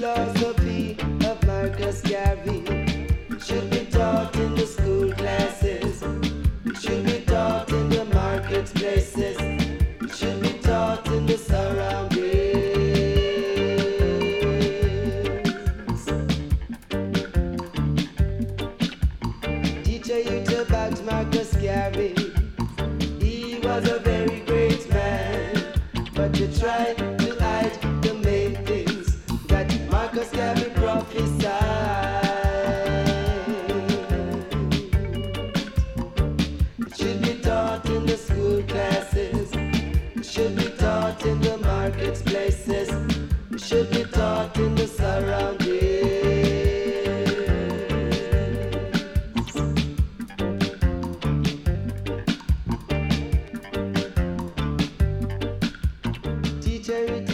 philosophy of Marcus Garvey should be taught in the school classes, should be taught in the marketplaces, should be taught in the surroundings. Teach a youth about Marcus Garvey. He was a very great man, but you try to hide the main things that Marcus Garvey prophesied. It should be taught in the school classes, it should be taught in the marketplaces, it should be taught in the surroundings. Teacher,